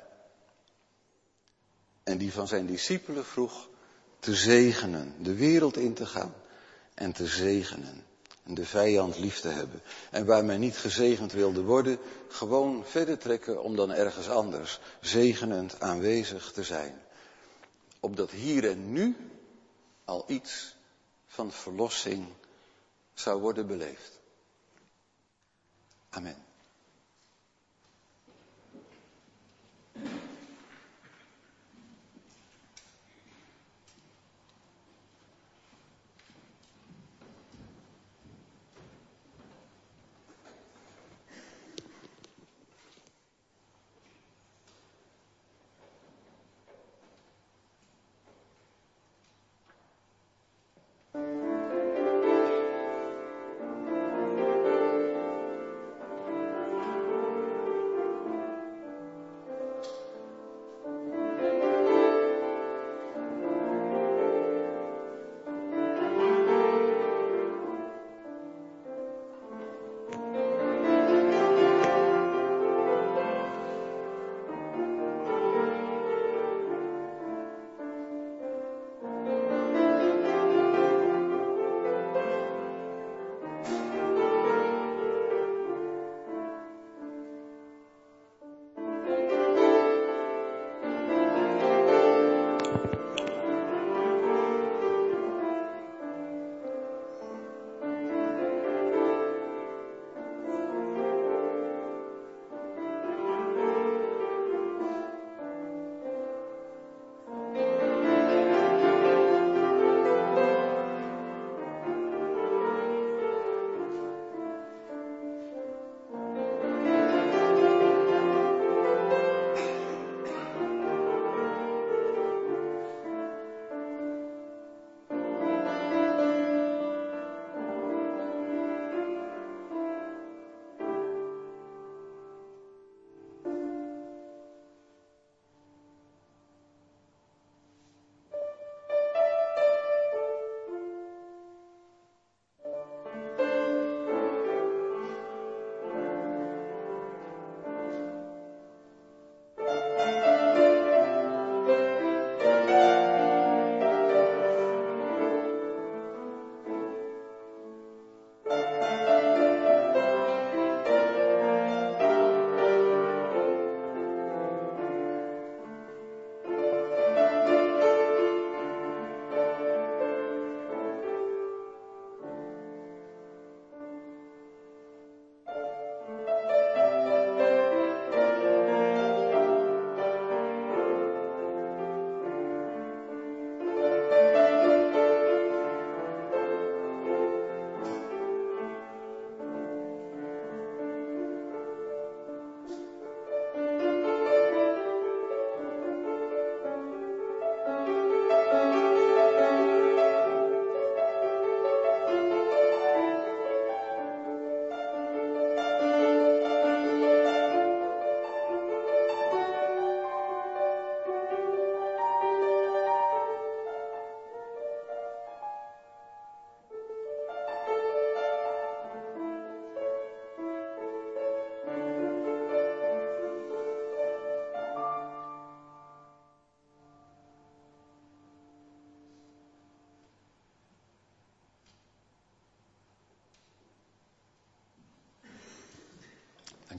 Speaker 2: En die van zijn discipelen vroeg te zegenen, de wereld in te gaan en te zegenen. En de vijand lief te hebben. En waar men niet gezegend wilde worden, gewoon verder trekken om dan ergens anders zegenend aanwezig te zijn. Opdat hier en nu al iets van verlossing zou worden beleefd. Amen.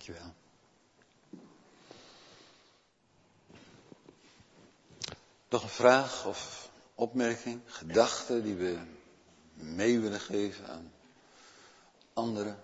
Speaker 2: Dankjewel. Nog een vraag of opmerking, gedachte die we mee willen geven aan anderen?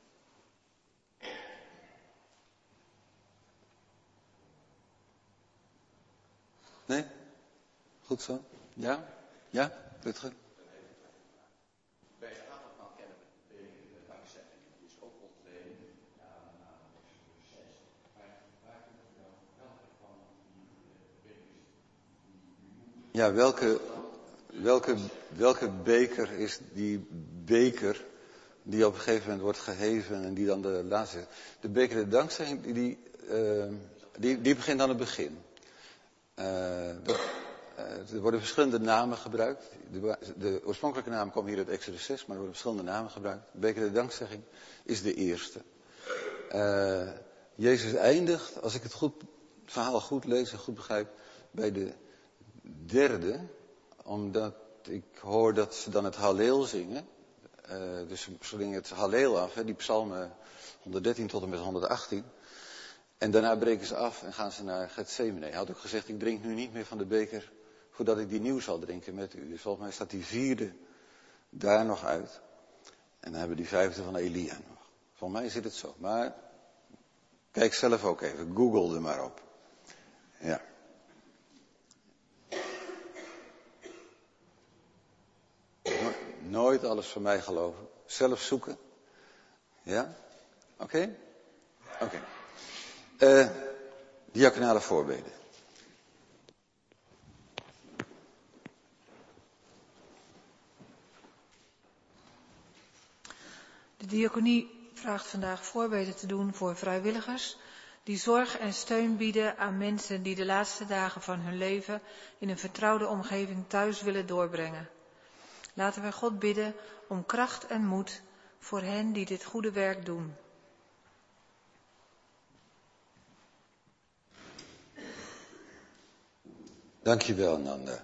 Speaker 2: Nee? Goed zo? Ja? Ja? Rutger?
Speaker 3: Bij het avondmaal kennen we de dankzegging. Die is ook optreden na vers 6. Maar waar kunnen we dan welke van die bekers die
Speaker 2: Ja, welke beker is die beker die op een gegeven moment wordt geheven en die dan de laatste is? De beker der dankzegging, die begint aan het begin. Er worden verschillende namen gebruikt. De oorspronkelijke naam komt hier uit Exodus 6, maar er worden verschillende namen gebruikt. De beker der dankzegging is de eerste. Jezus eindigt, als ik het verhaal goed lees en goed begrijp, bij de derde, omdat ik hoor dat ze dan het Halleel zingen. Dus ze zingen het Halleel af, die psalmen 113 tot en met 118. En daarna breken ze af en gaan ze naar Getsemane. Hij had ook gezegd, ik drink nu niet meer van de beker voordat ik die nieuw zal drinken met u. Dus volgens mij staat die vierde daar nog uit. En dan hebben we die vijfde van Elia nog. Volgens mij zit het zo. Maar kijk zelf ook even, Google er maar op. Ja. Nooit alles van mij geloven. Zelf zoeken. Ja? Oké? Oké. Diaconale voorbeden.
Speaker 4: De diaconie vraagt vandaag voorbeden te doen voor vrijwilligers die zorg en steun bieden aan mensen die de laatste dagen van hun leven in een vertrouwde omgeving thuis willen doorbrengen. Laten we God bidden om kracht en moed voor hen die dit goede werk doen.
Speaker 2: Dankjewel, Nanda.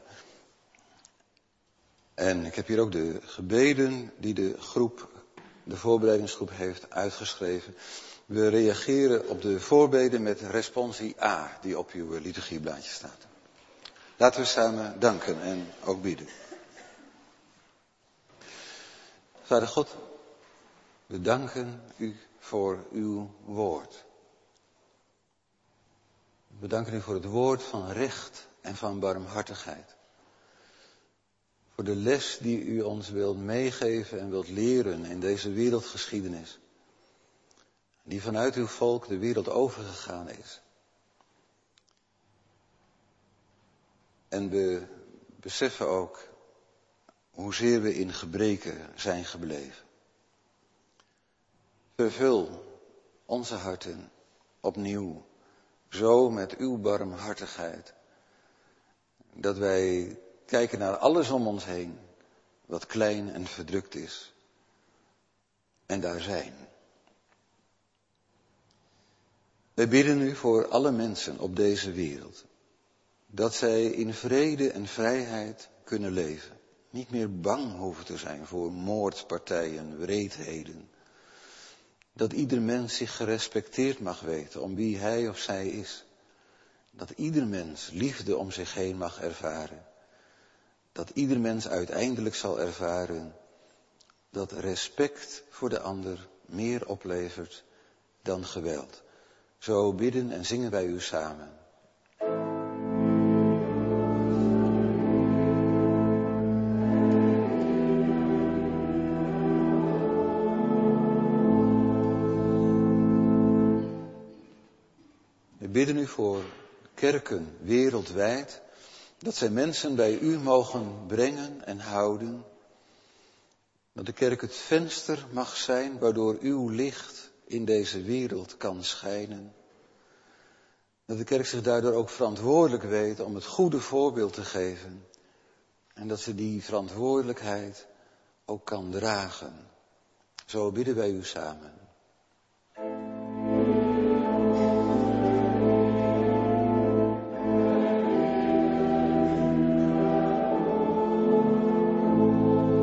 Speaker 2: En ik heb hier ook de gebeden die de voorbereidingsgroep heeft uitgeschreven. We reageren op de voorbeden met responsie A, die op uw liturgieblaadje staat. Laten we samen danken en ook bidden. Vader God, we danken u voor uw woord. We danken u voor het woord van recht en van barmhartigheid. Voor de les die u ons wilt meegeven en wilt leren in deze wereldgeschiedenis. Die vanuit uw volk de wereld overgegaan is. En we beseffen ook hoezeer we in gebreken zijn gebleven. Vervul onze harten opnieuw, zo met uw barmhartigheid, dat wij kijken naar alles om ons heen, wat klein en verdrukt is, en daar zijn. Wij bidden u voor alle mensen op deze wereld, dat zij in vrede en vrijheid kunnen leven. Niet meer bang hoeven te zijn voor moordpartijen, wreedheden. Dat ieder mens zich gerespecteerd mag weten om wie hij of zij is. Dat ieder mens liefde om zich heen mag ervaren. Dat ieder mens uiteindelijk zal ervaren dat respect voor de ander meer oplevert dan geweld. Zo bidden en zingen wij u samen. We bidden u voor kerken wereldwijd, dat zij mensen bij u mogen brengen en houden. Dat de kerk het venster mag zijn waardoor uw licht in deze wereld kan schijnen. Dat de kerk zich daardoor ook verantwoordelijk weet om het goede voorbeeld te geven. En dat ze die verantwoordelijkheid ook kan dragen. Zo bidden wij u samen.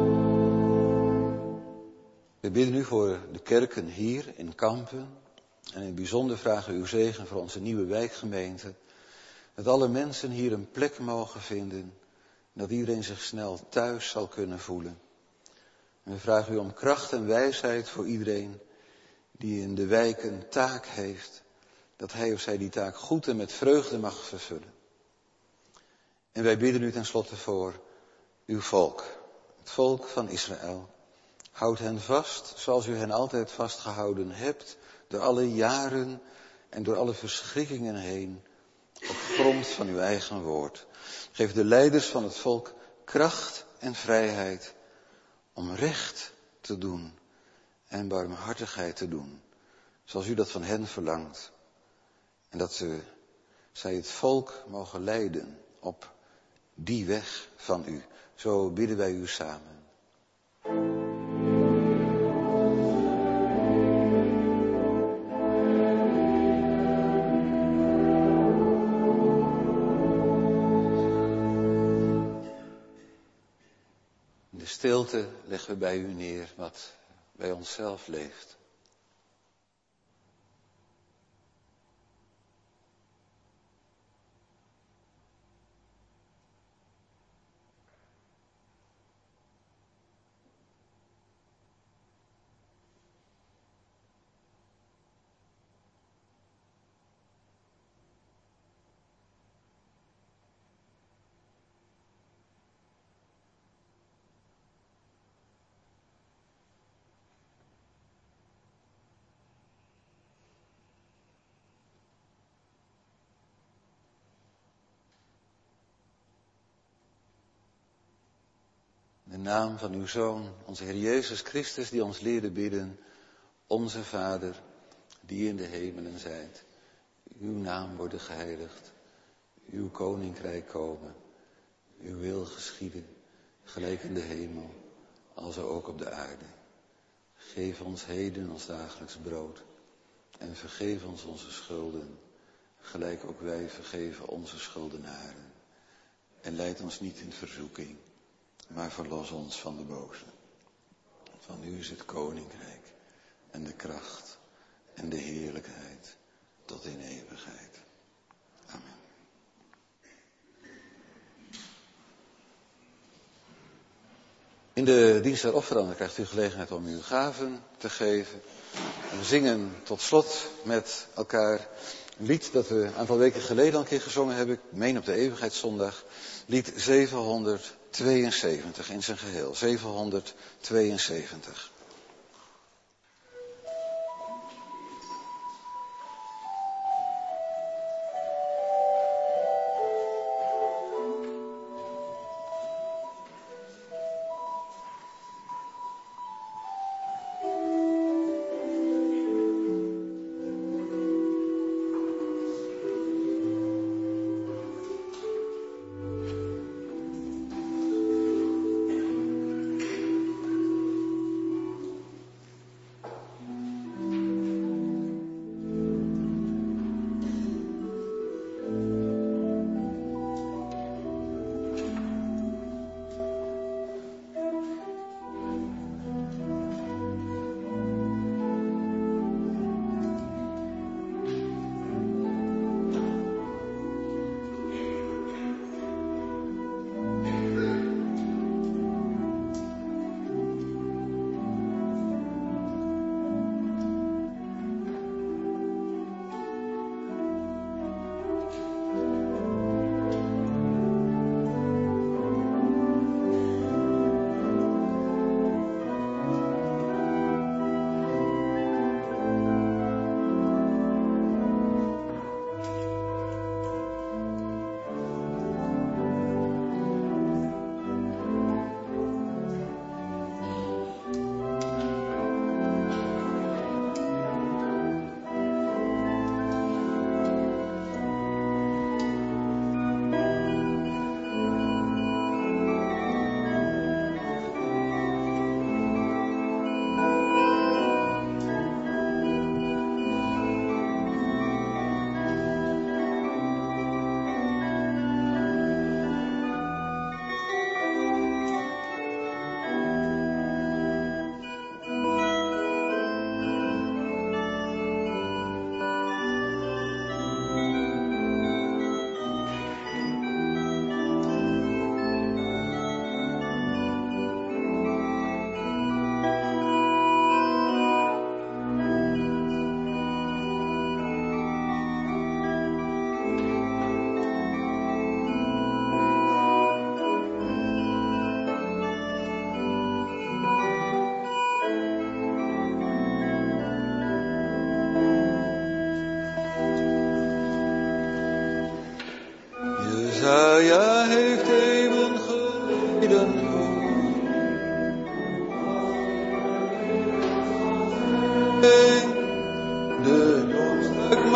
Speaker 2: We bidden u voor de kerken hier in Kampen, En in het bijzonder vragen we uw zegen voor onze nieuwe wijkgemeente. Dat alle mensen hier een plek mogen vinden. En dat iedereen zich snel thuis zal kunnen voelen. En we vragen u om kracht en wijsheid voor iedereen die in de wijk een taak heeft. Dat hij of zij die taak goed en met vreugde mag vervullen. En wij bidden u tenslotte voor uw volk. Het volk van Israël. Houd hen vast zoals u hen altijd vastgehouden hebt. Door alle jaren en door alle verschrikkingen heen. Op grond van uw eigen woord. Geef de leiders van het volk kracht en vrijheid. Om recht te doen. En barmhartigheid te doen. Zoals u dat van hen verlangt. En dat zij het volk mogen leiden op die weg van u. Zo bidden wij u samen. In de stilte leggen we bij u neer wat bij onszelf leeft. In de naam van uw Zoon, onze Heer Jezus Christus, die ons leerde bidden. Onze Vader, die in de hemelen zijt. Uw naam worden geheiligd. Uw koninkrijk komen. Uw wil geschieden, gelijk in de hemel, als ook op de aarde. Geef ons heden ons dagelijks brood. En vergeef ons onze schulden, gelijk ook wij vergeven onze schuldenaren. En leid ons niet in verzoeking, maar verlos ons van de boze. Van u is het koninkrijk en de kracht en de heerlijkheid tot in eeuwigheid. Amen. In de dienst der offeranden krijgt u gelegenheid om uw gaven te geven. En we zingen tot slot met elkaar een lied dat we een aantal weken geleden al een keer gezongen hebben. Ik meen op de Eeuwigheidszondag. Lied 772 in zijn geheel. 772.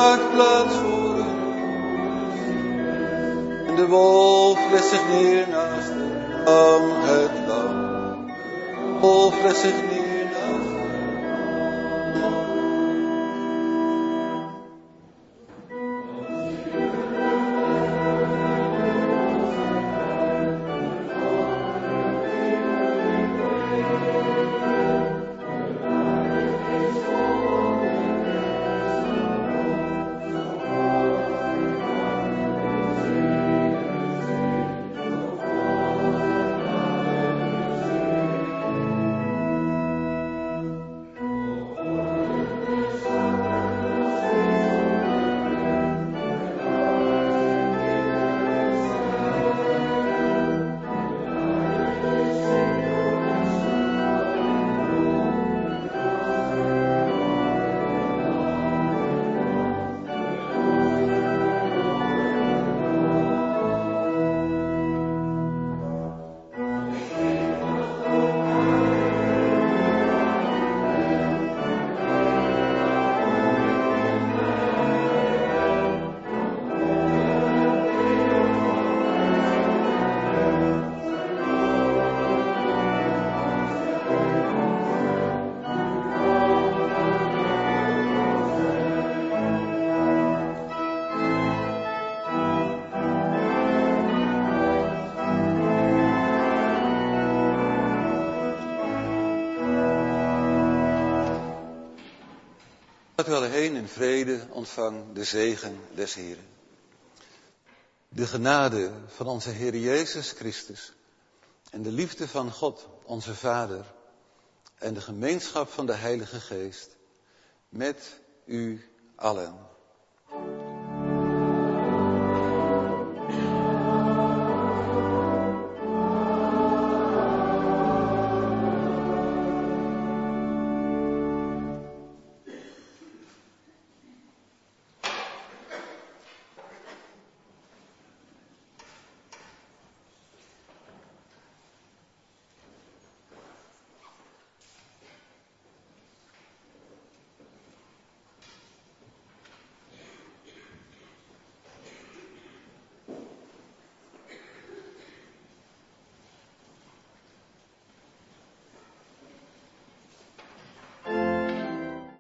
Speaker 2: maakt plaats voor u. En de wolf legt zich neer naast het lam, het lam. De wolf legt zich neer naast het lam. Gaat u alle heen in vrede, ontvang de zegen des Heeren. De genade van onze Heer Jezus Christus en de liefde van God, onze Vader, en de gemeenschap van de Heilige Geest met u allen.